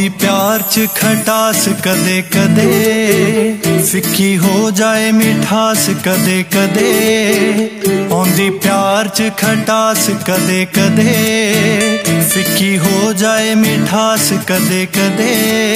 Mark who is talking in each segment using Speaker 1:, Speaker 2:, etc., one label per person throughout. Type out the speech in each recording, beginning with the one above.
Speaker 1: आउंदी प्यार च खटास कदे कदे, फिक्की हो जाए मिठास कदे कदे। आउंदी प्यार च खटास कदे कदे, फिक्की हो जाए मिठास कदे कदे।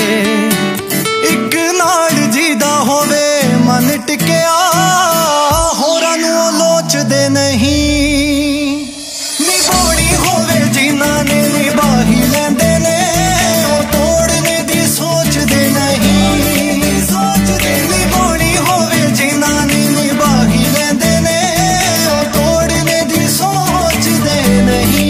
Speaker 1: इक नाल जीदा होवे मन टिकिया, होरां नूं लोचदे नहीं। निभाउणी होवे जिन्हां ने निभाही लैंदे ने, ओ तोड़ने दी सोचदे नहीं। सोचदे निभाउणी होवे जिन्हां ने निभाही लैंदे ने, ओ तोड़ने दी सोचदे नहीं।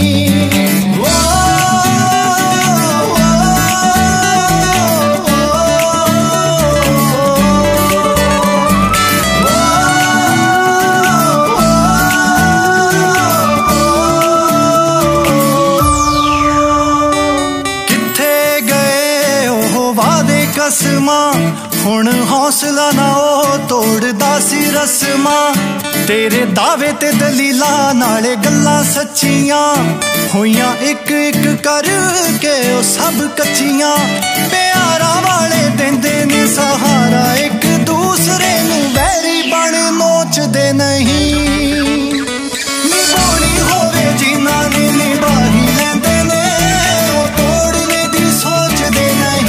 Speaker 1: कसमा हुण हौसला ना ओ तोड़दा सी रस्मा, तेरे दावे ते दलीला नाले गल्लां सच्चियां होइयां एक एक करके ओ सब कच्चियां। प्यारा वाले देंदे ने सहारा एक दूसरे नूं, वैरी बण नोचदे नहीं। निभाउणी होवे जिन्हां ने निभाही लैंदे ने, ओ तोड़ने दी सोचदे नहीं।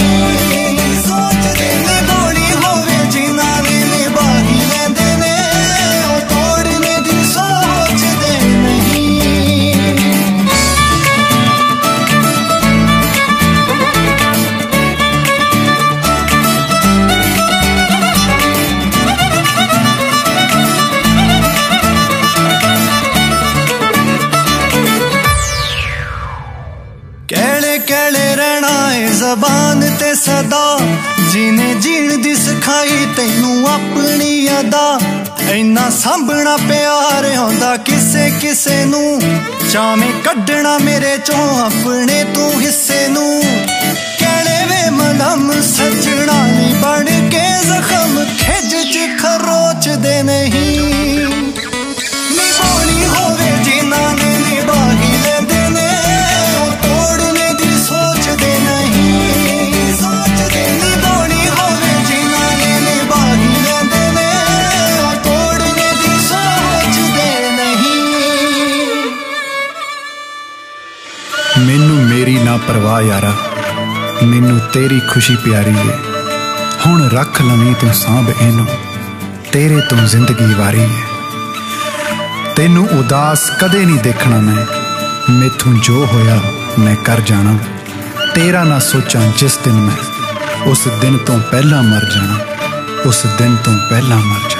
Speaker 1: ज़बान ते सदा जीने जीण दी सिखाई तैनू अपनी अदा। इन्ना सांभना प्यार आंदा किसे किसे नू, चावें कड्ढना मेरे चों अपने तू हिस्से नू। कहणे वे मलम सजना नी बन के जख्म, खिज च खरोचदे नहीं। निभाउणी होवे जिन्हां ने निभाही लैंदे ने, ओ तोड़ने दी सोचदे नहीं।
Speaker 2: मैनू मेरी ना परवाह यारा, मैनू तेरी खुशी प्यारी है। हुण रख लवीं तू सांभ इनू, तेरे तो जिंदगी वारी है। तेनू उदास कदे नहीं देखना मैं, मैथों जो होया मैं कर जाना। तेरा ना सोचा जिस दिन मैं, उस दिन तो पहला मर जाना। उस दिन तो पहला मर जाना।